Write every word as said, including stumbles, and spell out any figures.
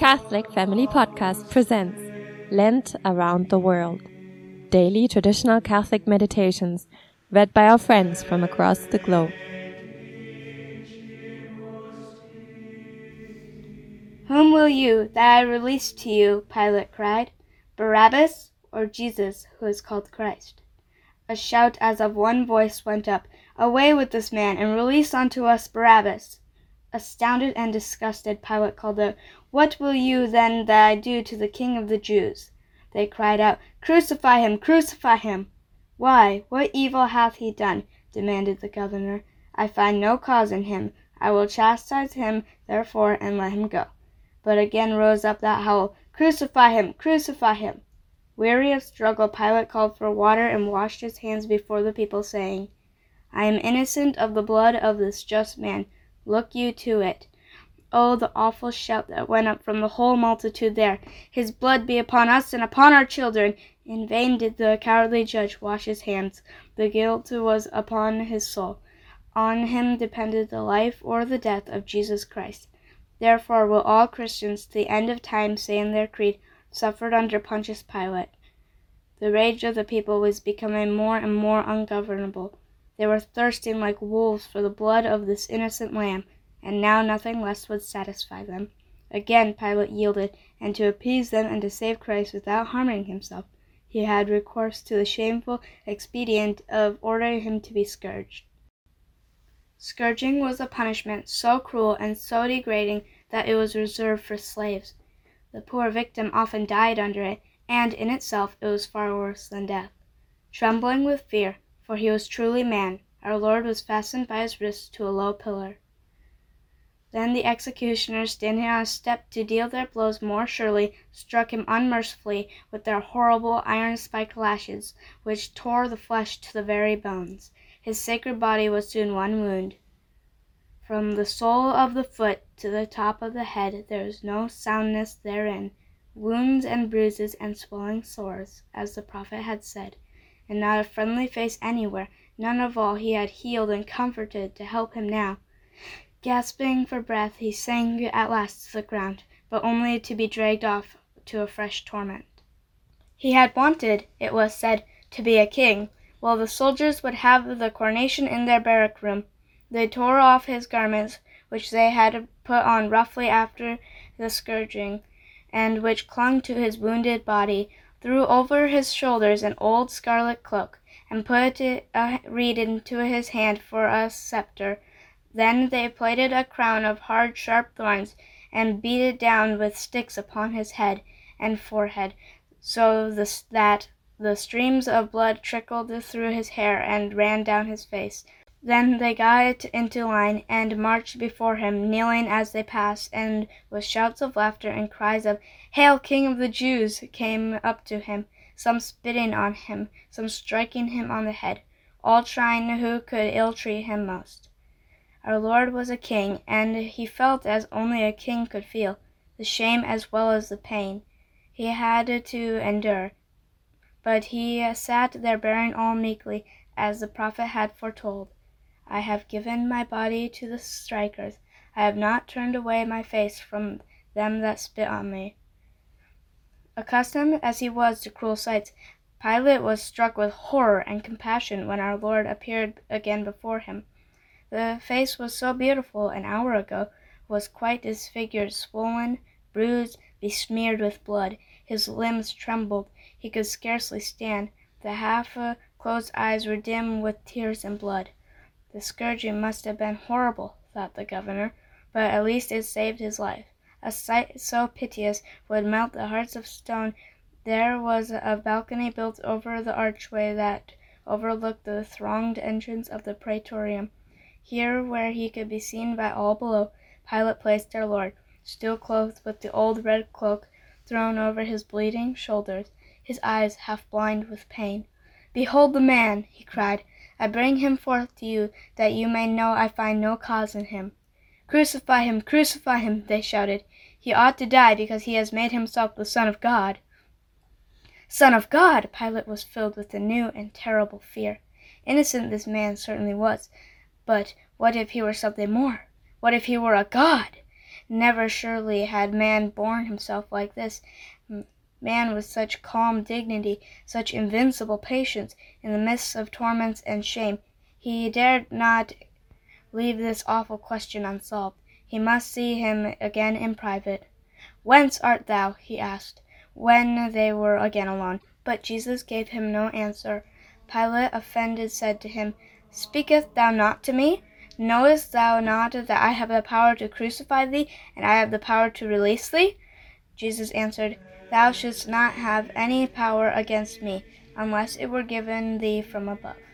Catholic Family Podcast presents Lent Around the World, daily traditional Catholic meditations read by our friends from across the globe. Whom will you that I release to you? Pilate cried. Barabbas or Jesus, who is called Christ? A shout as of one voice went up, Away with this man, and release unto us Barabbas. Astounded and disgusted, Pilate called out, What will you then that I do to the King of the Jews? They cried out, Crucify him, crucify him. Why, what evil hath he done? Demanded the governor. I find no cause in him. I will chastise him, therefore, and let him go. But again rose up that howl, Crucify him, crucify him. Weary of struggle, Pilate called for water and washed his hands before the people, saying, I am innocent of the blood of this just man. Look you to it. Oh, the awful shout that went up from the whole multitude there. His blood be upon us and upon our children. In vain did the cowardly judge wash his hands. The guilt was upon his soul. On him depended the life or the death of Jesus Christ. Therefore will all Christians to the end of time say in their creed, suffered under Pontius Pilate. The rage of the people was becoming more and more ungovernable. They were thirsting like wolves for the blood of this innocent lamb, and now nothing less would satisfy them. Again Pilate yielded, and to appease them and to save Christ without harming himself, he had recourse to the shameful expedient of ordering him to be scourged. Scourging was a punishment so cruel and so degrading that it was reserved for slaves. The poor victim often died under it, and in itself it was far worse than death. Trembling with fear, for he was truly man, our Lord was fastened by his wrists to a low pillar. Then the executioners, standing on a step to deal their blows more surely, struck him unmercifully with their horrible iron-spiked lashes, which tore the flesh to the very bones. His sacred body was soon one wound. From the sole of the foot to the top of the head there was no soundness therein, wounds and bruises and swelling sores, as the prophet had said, and not a friendly face anywhere, none of all he had healed and comforted to help him now. Gasping for breath, he sank at last to the ground, but only to be dragged off to a fresh torment. He had wanted, it was said, to be a king. While the soldiers would have the coronation in their barrack room, they tore off his garments, which they had put on roughly after the scourging, and which clung to his wounded body, threw over his shoulders an old scarlet cloak, and put a reed into his hand for a scepter. Then they plaited a crown of hard, sharp thorns, and beat it down with sticks upon his head and forehead, so the, that the streams of blood trickled through his hair and ran down his face. Then they got it into line, and marched before him, kneeling as they passed, and with shouts of laughter and cries of, Hail, King of the Jews, came up to him, some spitting on him, some striking him on the head, all trying who could ill-treat him most. Our Lord was a king, and he felt as only a king could feel, the shame as well as the pain he had to endure. But he sat there bearing all meekly, as the prophet had foretold. I have given my body to the strikers. I have not turned away my face from them that spit on me. Accustomed as he was to cruel sights, Pilate was struck with horror and compassion when our Lord appeared again before him. The face was so beautiful an hour ago was quite disfigured, swollen, bruised, besmeared with blood. His limbs trembled. He could scarcely stand. The half-closed eyes were dim with tears and blood. The scourging must have been horrible, thought the governor, but at least it saved his life. A sight so piteous would melt the hearts of stone. There was a balcony built over the archway that overlooked the thronged entrance of the praetorium. Here, where he could be seen by all below, Pilate placed our Lord, still clothed with the old red cloak thrown over his bleeding shoulders, his eyes half blind with pain. Behold the man, he cried. I bring him forth to you, that you may know I find no cause in him. Crucify him, crucify him, they shouted. He ought to die because he has made himself the Son of God. Son of God! Pilate was filled with a new and terrible fear. Innocent this man certainly was, but what if he were something more? What if he were a god? Never surely had man borne himself like this, man with such calm dignity, such invincible patience, in the midst of torments and shame. He dared not leave this awful question unsolved. He must see him again in private. "Whence art thou?" he asked, when they were again alone. But Jesus gave him no answer. Pilate, offended, said to him, "Speakest thou not to me? Knowest thou not that I have the power to crucify thee, and I have the power to release thee?" Jesus answered, "Thou shouldst not have any power against me, unless it were given thee from above."